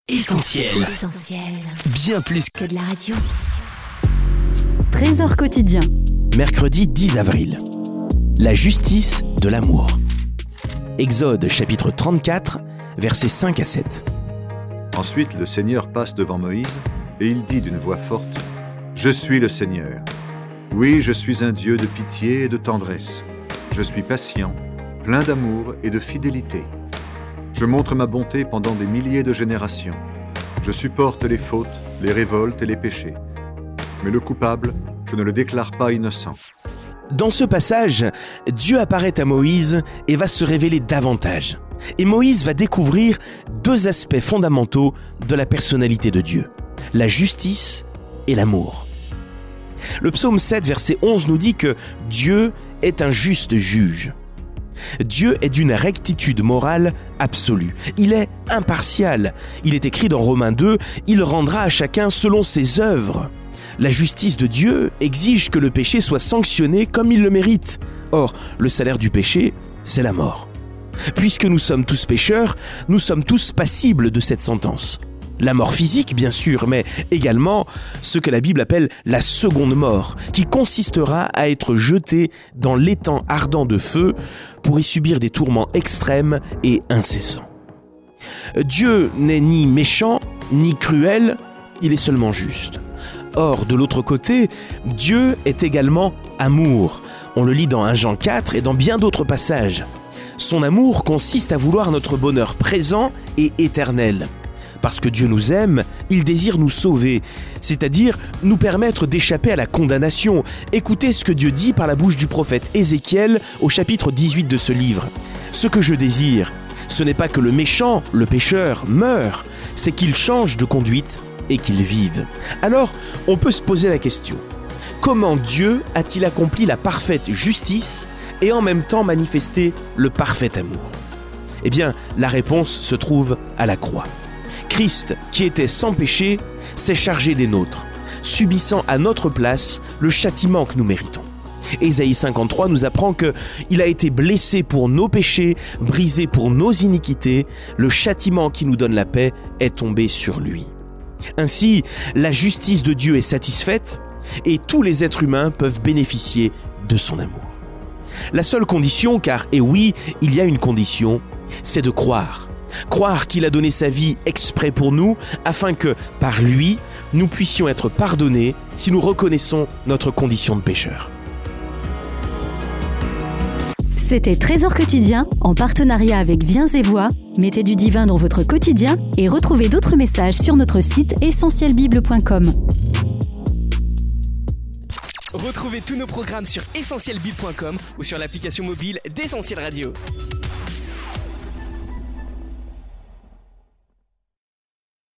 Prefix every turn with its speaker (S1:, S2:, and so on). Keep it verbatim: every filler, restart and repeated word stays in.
S1: Essentiel.
S2: Essentiel.
S1: Bien plus
S2: que de la radio.
S3: Trésor quotidien.
S1: Mercredi dix avril. La justice de l'amour. Exode chapitre trente-quatre, versets cinq à sept.
S4: Ensuite, le Seigneur passe devant Moïse et il dit d'une voix forte : « Je suis le Seigneur. Oui, je suis un Dieu de pitié et de tendresse. Je suis patient, plein d'amour et de fidélité. Je montre ma bonté pendant des milliers de générations. Je supporte les fautes, les révoltes et les péchés. Mais le coupable, je ne le déclare pas innocent. »
S1: Dans ce passage, Dieu apparaît à Moïse et va se révéler davantage. Et Moïse va découvrir deux aspects fondamentaux de la personnalité de Dieu, la justice et l'amour. Le psaume sept, verset onze nous dit que Dieu est un juste juge. Dieu est d'une rectitude morale absolue. Il est impartial. Il est écrit dans Romains deux, « Il rendra à chacun selon ses œuvres ». La justice de Dieu exige que le péché soit sanctionné comme il le mérite. Or, le salaire du péché, c'est la mort. Puisque nous sommes tous pécheurs, nous sommes tous passibles de cette sentence. La mort physique, bien sûr, mais également ce que la Bible appelle la seconde mort, qui consistera à être jeté dans l'étang ardent de feu pour y subir des tourments extrêmes et incessants. Dieu n'est ni méchant, ni cruel, il est seulement juste. Or, de l'autre côté, Dieu est également amour. On le lit dans premier Jean quatre et dans bien d'autres passages. Son amour consiste à vouloir notre bonheur présent et éternel. Parce que Dieu nous aime, il désire nous sauver, c'est-à-dire nous permettre d'échapper à la condamnation. Écoutez ce que Dieu dit par la bouche du prophète Ézéchiel au chapitre dix-huit de ce livre. « Ce que je désire, ce n'est pas que le méchant, le pécheur, meure, c'est qu'il change de conduite et qu'il vive. » Alors, on peut se poser la question, comment Dieu a-t-il accompli la parfaite justice et en même temps manifesté le parfait amour ? Eh bien, la réponse se trouve à la croix. Christ, qui était sans péché, s'est chargé des nôtres, subissant à notre place le châtiment que nous méritons. Ésaïe cinquante-trois nous apprend qu'il a été blessé pour nos péchés, brisé pour nos iniquités, le châtiment qui nous donne la paix est tombé sur lui. Ainsi, la justice de Dieu est satisfaite et tous les êtres humains peuvent bénéficier de son amour. La seule condition, car, et oui, il y a une condition, c'est de croire. Croire qu'il a donné sa vie exprès pour nous, afin que, par lui, nous puissions être pardonnés si nous reconnaissons notre condition de pécheur.
S3: C'était Trésor quotidien, en partenariat avec Viens et Voix. Mettez du divin dans votre quotidien et retrouvez d'autres messages sur notre site essentiel bible point com.
S5: Retrouvez tous nos programmes sur essentiel bible point com ou sur l'application mobile d'Essentiel Radio.